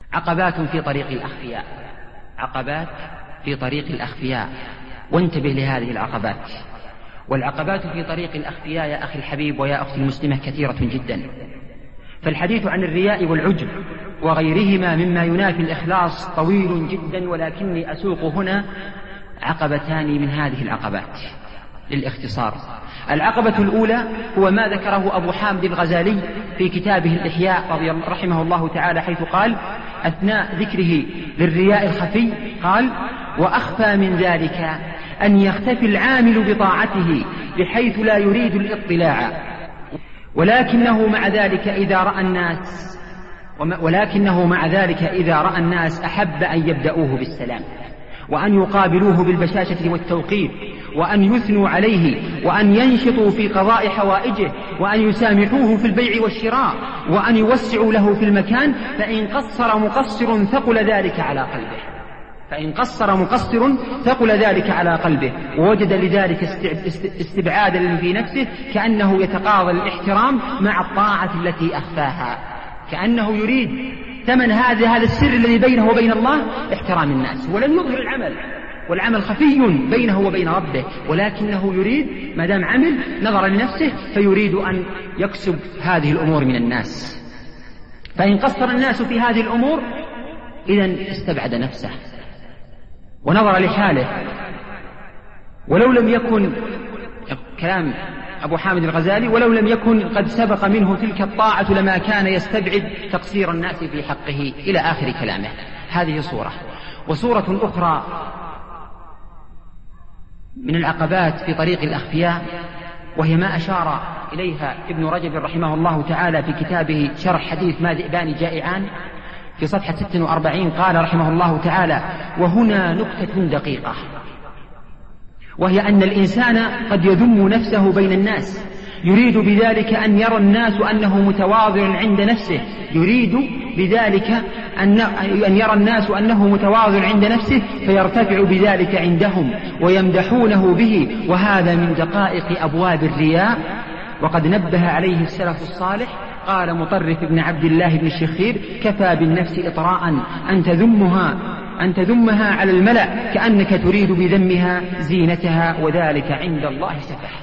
عقبات في طريق الأخفياء، عقبات في طريق الأخفياء، وانتبه لهذه العقبات. والعقبات في طريق الأخفياء يا أخي الحبيب ويا أختي المسلمة كثيرة جدا، فالحديث عن الرياء والعجب وغيرهما مما ينافي الإخلاص طويل جدا، ولكني أسوق هنا عقبتان من هذه العقبات للاختصار. العقبة الأولى هو ما ذكره أبو حامد الغزالي في كتابه الإحياء رحمه الله تعالى، حيث قال أثناء ذكره للرياء الخفي قال: وأخفى من ذلك أن يختفي العامل بطاعته بحيث لا يريد الاطلاع، ولكنه مع ذلك إذا رأى الناس أحب أن يبدأوه بالسلام، وأن يقابلوه بالبشاشة والتوقير، وأن يثنوا عليه، وأن ينشطوا في قضاء حوائجه، وأن يسامحوه في البيع والشراء، وأن يوسعوا له في المكان، فإن قصر مقصر ثقل ذلك على قلبه، ووجد لذلك استبعادا في نفسه، كأنه يتقاضى الاحترام مع الطاعة التي أخفاها، كأنه يريد ثمن هذا السر الذي بينه وبين الله احترام الناس، ولم يظهر العمل، والعمل خفي بينه وبين ربه، ولكنه يريد ما دام عمل نظر لنفسه فيريد أن يكسب هذه الأمور من الناس. فإن قصر الناس في هذه الأمور إذن استبعد نفسه ونظر لحاله، ولو لم يكن كلام أبو حامد الغزالي ولو لم يكن قد سبق منه تلك الطاعة لما كان يستبعد تقصير الناس في حقه إلى آخر كلامه. هذه صورة. وصورة أخرى من العقبات في طريق الأخفياء، وهي ما أشار إليها ابن رجب رحمه الله تعالى في كتابه شرح حديث ما ذئبان جائعان في صفحة 46، قال رحمه الله تعالى: وهنا نكتة دقيقة، وهي أن الإنسان قد يذم نفسه بين الناس، يريد بذلك أن يرى الناس أنه متواضع عند نفسه، أن يرى الناس أنه متواضع عند نفسه فيرتفع بذلك عندهم ويمدحونه به، وهذا من دقائق أبواب الرياء، وقد نبه عليه السلف الصالح. قال مطرف بن عبد الله بن الشخير: كفى بالنفس إطراء أن تذمها على الملأ كأنك تريد بذمها زينتها، وذلك عند الله سفح.